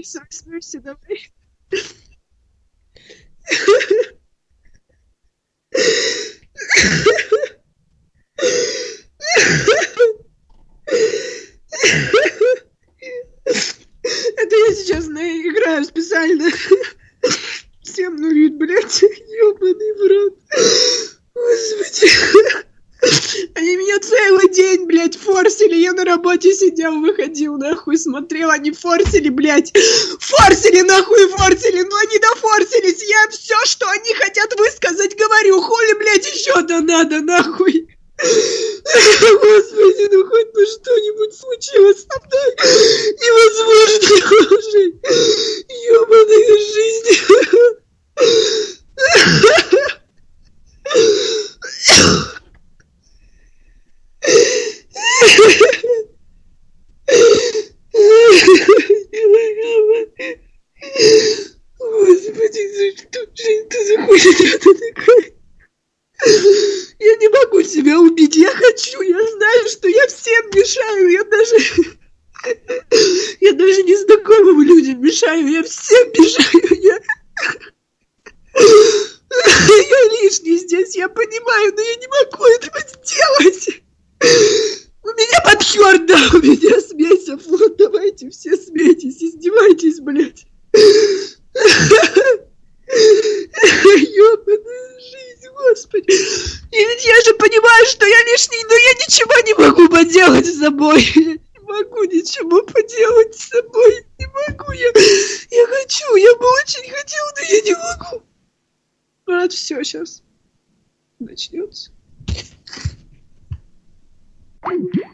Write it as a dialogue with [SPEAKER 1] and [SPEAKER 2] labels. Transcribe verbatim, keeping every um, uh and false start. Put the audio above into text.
[SPEAKER 1] смейся, смейся, давай. Это я сейчас наиграю специально. Всем нурит, блядь, ёбаный в рот. Господи. Они меня целый день, блядь, форсили. Я на работе сидел, выходил, нахуй, смотрел. Они форсили, блядь. Форсили, нахуй, форсили. Но они дофорсились. Я все, что они хотят высказать, говорю. Хули, блядь, еще-то надо, нахуй. Господи, ну хоть бы что-нибудь случилось со мной. Невозможно уже. Ёбаная жизнь. Господи, что жизнь-то за хуйня такая? Я не могу себя убить, я хочу, я знаю, что я всем мешаю, я даже, я даже незнакомым людям мешаю, я всем мешаю, я, я лишний здесь, я понимаю, но я не могу этого сделать. У меня подхёр, да, у меня смейся, вот, давайте все смейтесь, издевайтесь, блядь. Ёбаная жизнь, господи. И ведь я же понимаю, что я лишний, но я ничего не могу поделать с собой. Я не могу ничего поделать с собой. Не могу я. Я хочу, я бы очень хотела, но я не могу. Вот все сейчас начнется.